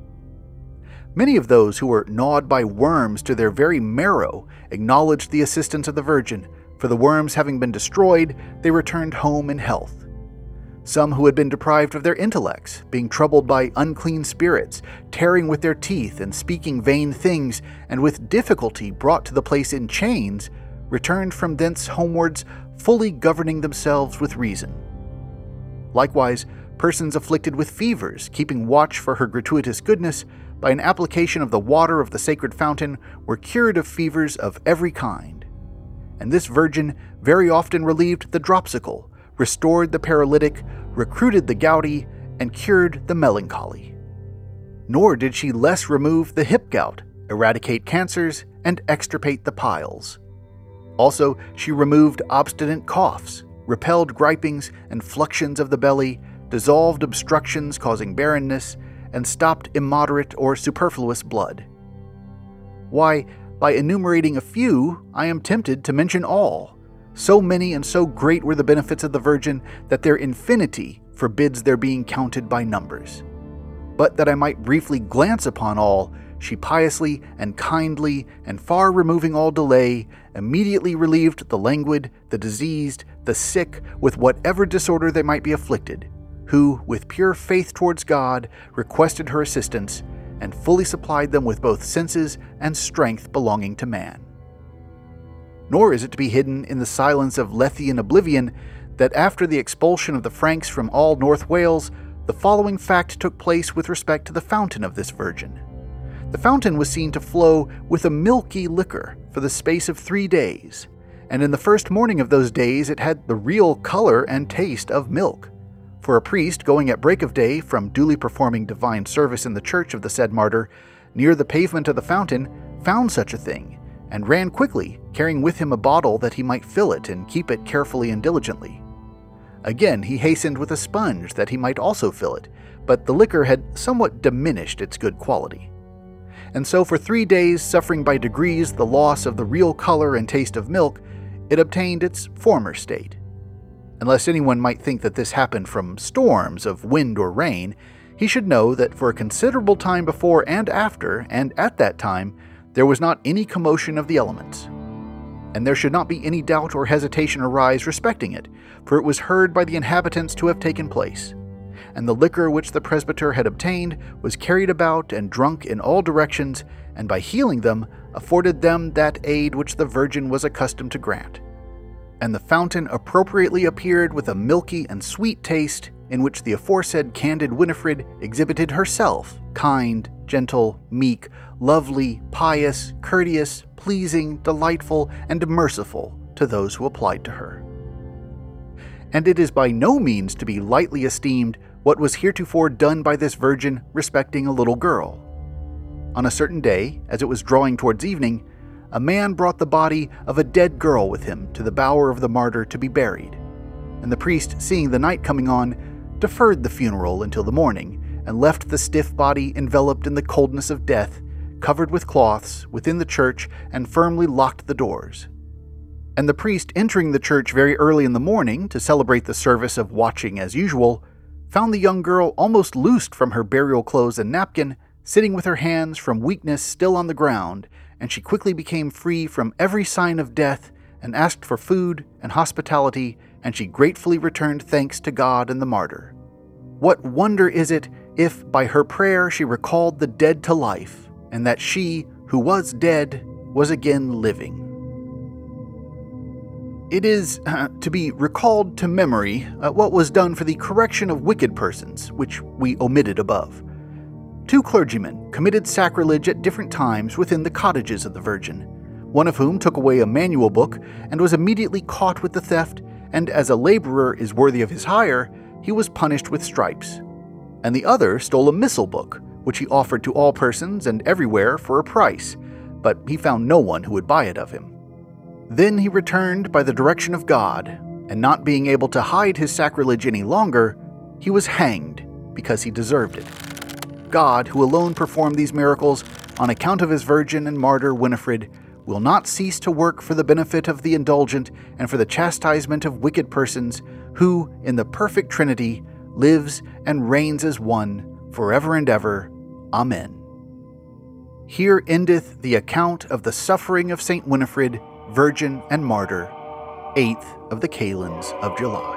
Many of those who were gnawed by worms to their very marrow acknowledged the assistance of the Virgin, for the worms having been destroyed, they returned home in health. Some who had been deprived of their intellects, being troubled by unclean spirits, tearing with their teeth and speaking vain things, and with difficulty brought to the place in chains, returned from thence homewards, fully governing themselves with reason. Likewise, persons afflicted with fevers, keeping watch for her gratuitous goodness, by an application of the water of the sacred fountain, were cured of fevers of every kind. And this Virgin very often relieved the dropsical, restored the paralytic, recruited the gouty, and cured the melancholy. Nor did she less remove the hip gout, eradicate cancers, and extirpate the piles. Also, she removed obstinate coughs, repelled gripings and fluxions of the belly, dissolved obstructions causing barrenness, and stopped immoderate or superfluous blood. Why, by enumerating a few, I am tempted to mention all. So many and so great were the benefits of the Virgin that their infinity forbids their being counted by numbers. But that I might briefly glance upon all, she piously and kindly, and far removing all delay, immediately relieved the languid, the diseased, the sick, with whatever disorder they might be afflicted, who, with pure faith towards God, requested her assistance, and fully supplied them with both senses and strength belonging to man. Nor is it to be hidden in the silence of Lethean oblivion that after the expulsion of the Franks from all North Wales, the following fact took place with respect to the fountain of this Virgin. The fountain was seen to flow with a milky liquor for the space of 3 days, and in the first morning of those days it had the real color and taste of milk. For a priest going at break of day from duly performing divine service in the church of the said martyr, near the pavement of the fountain, found such a thing, and ran quickly, carrying with him a bottle that he might fill it and keep it carefully and diligently. Again he hastened with a sponge that he might also fill it, but the liquor had somewhat diminished its good quality. And so for 3 days, suffering by degrees the loss of the real color and taste of milk, it obtained its former state. And lest anyone might think that this happened from storms of wind or rain, he should know that for a considerable time before and after, and at that time, there was not any commotion of the elements. And there should not be any doubt or hesitation arise respecting it, for it was heard by the inhabitants to have taken place. And the liquor which the presbyter had obtained was carried about and drunk in all directions, and by healing them, afforded them that aid which the Virgin was accustomed to grant. And the fountain appropriately appeared with a milky and sweet taste, in which the aforesaid candid Winifred exhibited herself, kind, gentle, meek, lovely, pious, courteous, pleasing, delightful, and merciful to those who applied to her. And it is by no means to be lightly esteemed what was heretofore done by this Virgin respecting a little girl. On a certain day, as it was drawing towards evening, a man brought the body of a dead girl with him to the bower of the martyr to be buried. And the priest, seeing the night coming on, deferred the funeral until the morning, and left the stiff body enveloped in the coldness of death, covered with cloths, within the church, and firmly locked the doors. And the priest, entering the church very early in the morning to celebrate the service of watching as usual, found the young girl almost loosed from her burial clothes and napkin, sitting with her hands from weakness still on the ground, and she quickly became free from every sign of death, and asked for food and hospitality, and she gratefully returned thanks to God and the martyr. What wonder is it if by her prayer she recalled the dead to life, and that she, who was dead, was again living? It is to be recalled to memory what was done for the correction of wicked persons, which we omitted above. 2 clergymen committed sacrilege at different times within the cottages of the Virgin, one of whom took away a manual book and was immediately caught with the theft, and as a laborer is worthy of his hire, he was punished with stripes. And the other stole a missal book, which he offered to all persons and everywhere for a price, but he found no one who would buy it of him. Then he returned by the direction of God, and not being able to hide his sacrilege any longer, he was hanged because he deserved it. God, who alone performed these miracles on account of his Virgin and martyr Winifred, will not cease to work for the benefit of the indulgent and for the chastisement of wicked persons, who, in the perfect Trinity, lives and reigns as one, forever and ever. Amen. Here endeth the account of the suffering of Saint Winifred, Virgin and Martyr, 8th of the Kalends of July.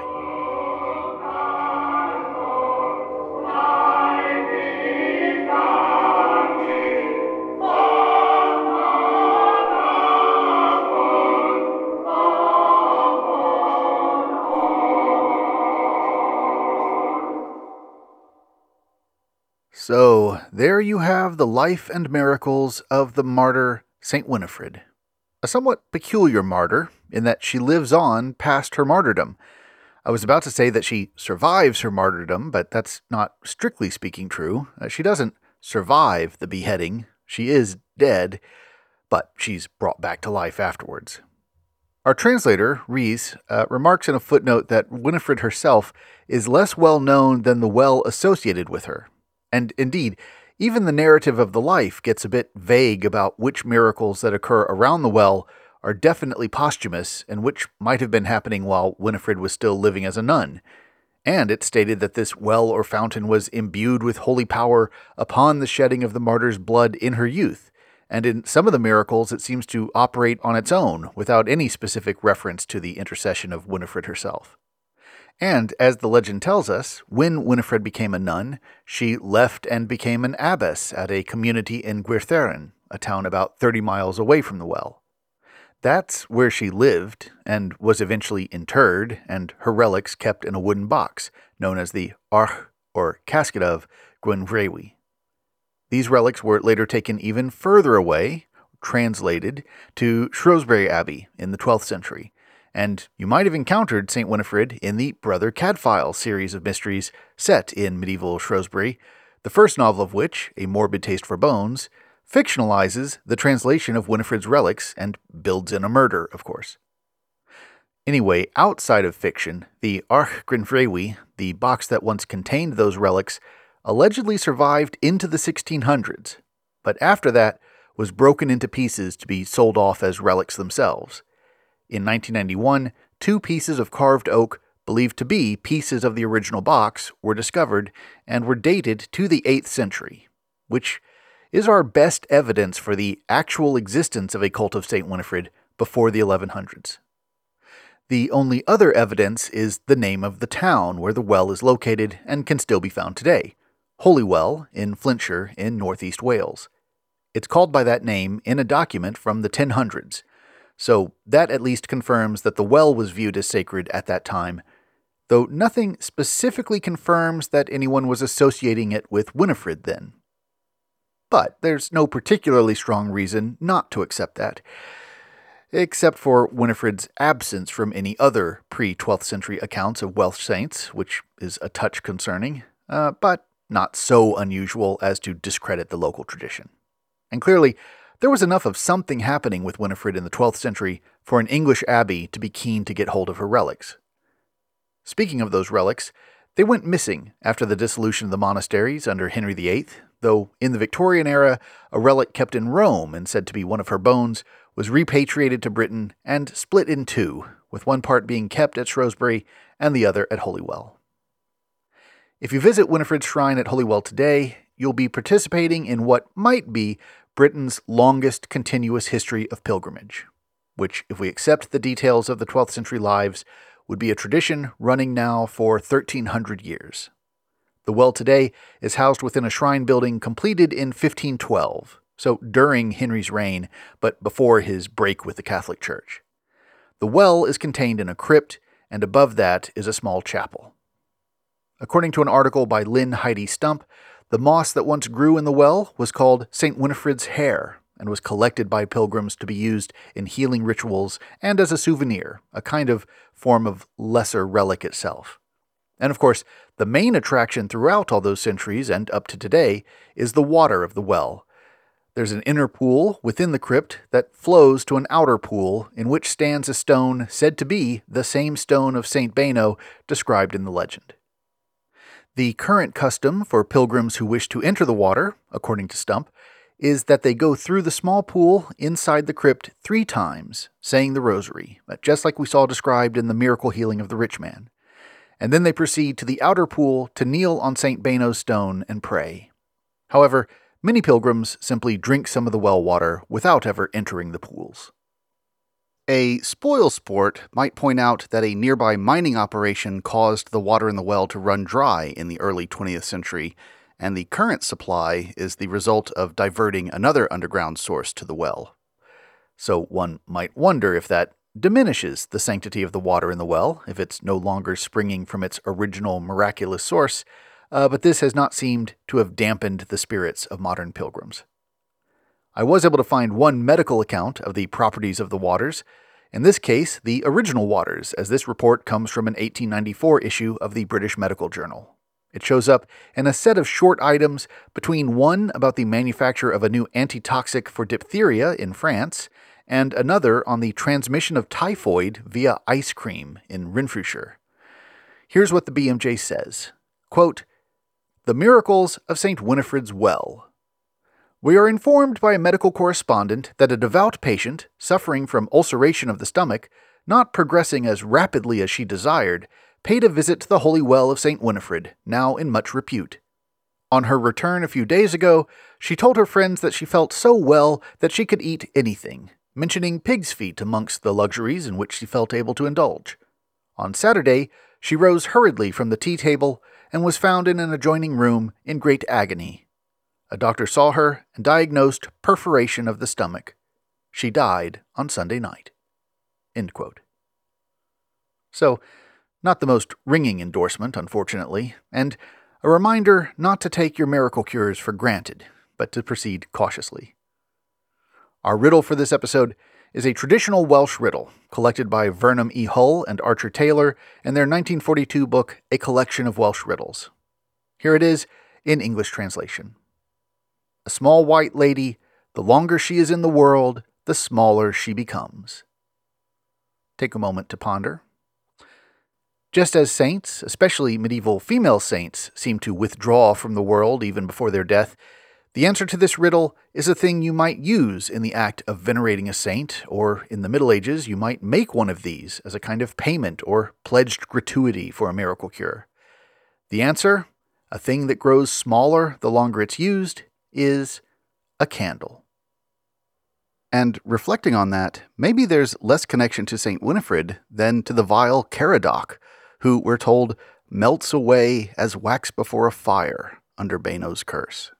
So, there you have the life and miracles of the martyr Saint Winifred. A somewhat peculiar martyr, in that she lives on past her martyrdom. I was about to say that she survives her martyrdom, but that's not strictly speaking true. She doesn't survive the beheading. She is dead, but she's brought back to life afterwards. Our translator, Rees, remarks in a footnote that Winifred herself is less well known than the well associated with her. And indeed, even the narrative of the life gets a bit vague about which miracles that occur around the well are definitely posthumous and which might have been happening while Winifred was still living as a nun. And it's stated that this well or fountain was imbued with holy power upon the shedding of the martyr's blood in her youth, and in some of the miracles it seems to operate on its own without any specific reference to the intercession of Winifred herself. And, as the legend tells us, when Winifred became a nun, she left and became an abbess at a community in Gwytherin, a town about 30 miles away from the well. That's where she lived, and was eventually interred, and her relics kept in a wooden box, known as the Arch, or Casket of Gwynfrewi. These relics were later taken even further away, translated, to Shrewsbury Abbey in the 12th century, and you might have encountered St. Winifred in the Brother Cadfael series of mysteries set in medieval Shrewsbury, the first novel of which, A Morbid Taste for Bones, fictionalizes the translation of Winifred's relics and builds in a murder, of course. Anyway, outside of fiction, the Arch Gwynfrewi, the box that once contained those relics, allegedly survived into the 1600s, but after that was broken into pieces to be sold off as relics themselves. In 1991, 2 pieces of carved oak believed to be pieces of the original box, were discovered and were dated to the 8th century, which is our best evidence for the actual existence of a cult of St. Winifred before the 1100s. The only other evidence is the name of the town where the well is located and can still be found today, Holywell in Flintshire in northeast Wales. It's called by that name in a document from the 1000s, so that at least confirms that the well was viewed as sacred at that time, though nothing specifically confirms that anyone was associating it with Winifred then. But there's no particularly strong reason not to accept that, except for Winifred's absence from any other pre-12th century accounts of Welsh saints, which is a touch concerning, but not so unusual as to discredit the local tradition. And clearly, there was enough of something happening with Winifred in the 12th century for an English abbey to be keen to get hold of her relics. Speaking of those relics, they went missing after the dissolution of the monasteries under Henry VIII, though in the Victorian era, a relic kept in Rome and said to be one of her bones was repatriated to Britain and split in two, with one part being kept at Shrewsbury and the other at Holywell. If you visit Winifred's shrine at Holywell today, you'll be participating in what might be Britain's longest continuous history of pilgrimage, which, if we accept the details of the 12th century lives, would be a tradition running now for 1,300 years. The well today is housed within a shrine building completed in 1512, so during Henry's reign, but before his break with the Catholic Church. The well is contained in a crypt, and above that is a small chapel. According to an article by Lynn Heidi Stump, the moss that once grew in the well was called St. Winifred's hair and was collected by pilgrims to be used in healing rituals and as a souvenir, a kind of form of lesser relic itself. And of course, the main attraction throughout all those centuries and up to today is the water of the well. There's an inner pool within the crypt that flows to an outer pool in which stands a stone said to be the same stone of St. Beno described in the legend. The current custom for pilgrims who wish to enter the water, according to Stump, is that they go through the small pool inside the crypt 3 times, saying the rosary, just like we saw described in the miracle healing of the rich man. And then they proceed to the outer pool to kneel on St. Beno's stone and pray. However, many pilgrims simply drink some of the well water without ever entering the pools. A spoil sport might point out that a nearby mining operation caused the water in the well to run dry in the early 20th century, and the current supply is the result of diverting another underground source to the well. So one might wonder if that diminishes the sanctity of the water in the well, if it's no longer springing from its original miraculous source, but this has not seemed to have dampened the spirits of modern pilgrims. I was able to find one medical account of the properties of the waters, in this case, the original waters, as this report comes from an 1894 issue of the British Medical Journal. It shows up in a set of short items between one about the manufacture of a new antitoxic for diphtheria in France, and another on the transmission of typhoid via ice cream in Renfrewshire. Here's what the BMJ says, quote, "The miracles of St. Winifred's Well. We are informed by a medical correspondent that a devout patient, suffering from ulceration of the stomach, not progressing as rapidly as she desired, paid a visit to the holy well of St. Winifred, now in much repute. On her return a few days ago, she told her friends that she felt so well that she could eat anything, mentioning pig's feet amongst the luxuries in which she felt able to indulge. On Saturday, she rose hurriedly from the tea table and was found in an adjoining room in great agony. A doctor saw her and diagnosed perforation of the stomach. She died on Sunday night." End quote. So, not the most ringing endorsement, unfortunately, and a reminder not to take your miracle cures for granted, but to proceed cautiously. Our riddle for this episode is a traditional Welsh riddle collected by Vernon E. Hull and Archer Taylor in their 1942 book, A Collection of Welsh Riddles. Here it is in English translation. A small white lady, the longer she is in the world, the smaller she becomes. Take a moment to ponder. Just as saints, especially medieval female saints, seem to withdraw from the world even before their death, The answer to this riddle is a thing you might use in the act of venerating a saint, or in the Middle Ages, you might make one of these as a kind of payment or pledged gratuity for a miracle cure. The answer, a thing that grows smaller the longer it's used, is a candle. And reflecting on that, maybe there's less connection to St. Winifred than to the vile Caradoc, who, we're told, melts away as wax before a fire under Beino's curse.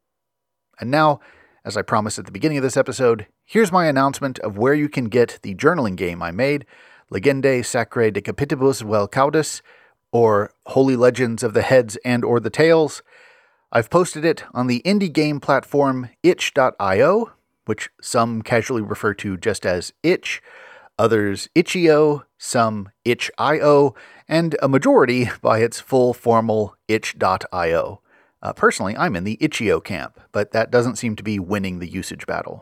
And now, as I promised at the beginning of this episode, here's my announcement of where you can get the journaling game I made, Legendae Sacrae Decapitibus Vel Caudus, or Holy Legends of the Heads and or the Tails. I've posted it on the indie game platform itch.io, which some casually refer to just as itch, others itch.io, some itch.io, and a majority by its full formal itch.io. Personally, I'm in the itch.io camp, but that doesn't seem to be winning the usage battle.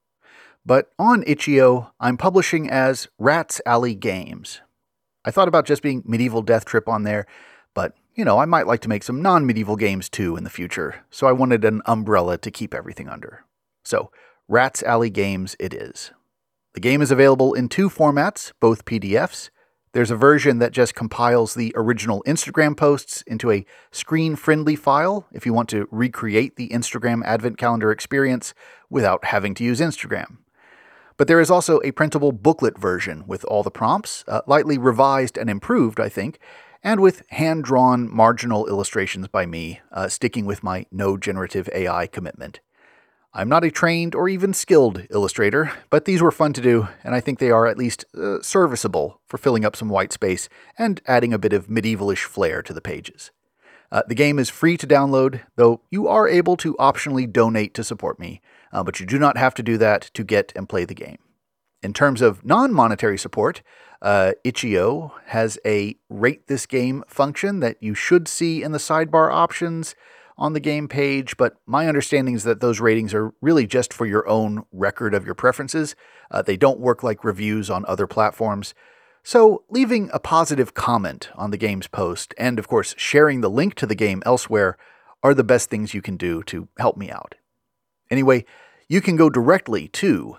But on itch.io, I'm publishing as Rats Alley Games. I thought about just being Medieval Death Trip on there, but, I might like to make some non-medieval games too in the future, so I wanted an umbrella to keep everything under. So, Rats Alley Games it is. The game is available in 2 formats, both PDFs. There's a version that just compiles the original Instagram posts into a screen-friendly file if you want to recreate the Instagram Advent Calendar experience without having to use Instagram. But there is also a printable booklet version with all the prompts, lightly revised and improved, I think, and with hand-drawn marginal illustrations by me, sticking with my no generative AI commitment. I'm not a trained or even skilled illustrator, but these were fun to do, and I think they are at least serviceable for filling up some white space and adding a bit of medievalish flair to the pages. The game is free to download, though you are able to optionally donate to support me, but you do not have to do that to get and play the game. In terms of non-monetary support, itch.io has a Rate This Game function that you should see in the sidebar options on the game page, but my understanding is that those ratings are really just for your own record of your preferences. They don't work like reviews on other platforms. So leaving a positive comment on the game's post, and of course sharing the link to the game elsewhere, are the best things you can do to help me out. Anyway, you can go directly to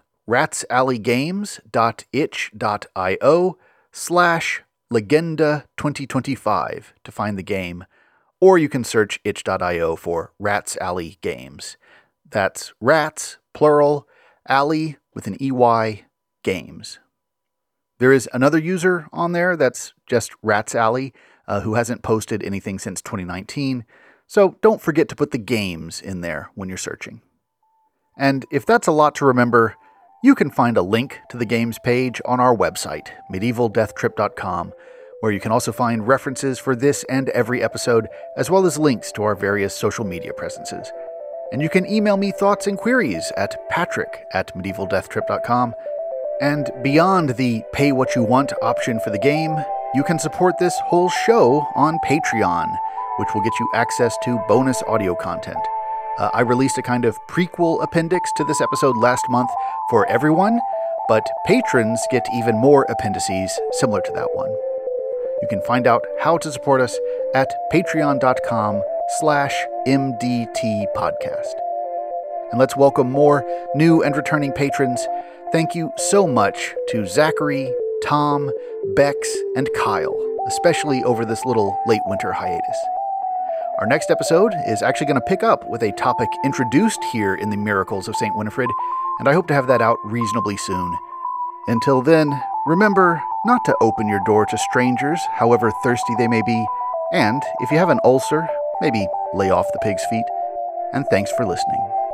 ratsalleygames.itch.io/Legenda2025 to find the game, or you can search itch.io for Rats Alley Games. That's rats, plural, alley with an EY, games. There is another user on there that's just Rats Alley, who hasn't posted anything since 2019, so don't forget to put the games in there when you're searching. And if that's a lot to remember, you can find a link to the games page on our website, medievaldeathtrip.com, where you can also find references for this and every episode, as well as links to our various social media presences. And you can email me thoughts and queries at patrick@medievaldeathtrip.com. And beyond the pay what you want option for the game, you can support this whole show on Patreon, which will get you access to bonus audio content. I released a kind of prequel appendix to this episode last month for everyone, but patrons get even more appendices similar to that one. You can find out how to support us at patreon.com/MDTpodcast. And let's welcome more new and returning patrons. Thank you so much to Zachary, Tom, Bex, and Kyle, especially over this little late winter hiatus. Our next episode is actually going to pick up with a topic introduced here in the Miracles of St. Winifred, and I hope to have that out reasonably soon. Until then, remember not to open your door to strangers, however thirsty they may be, and if you have an ulcer, maybe lay off the pig's feet. And thanks for listening.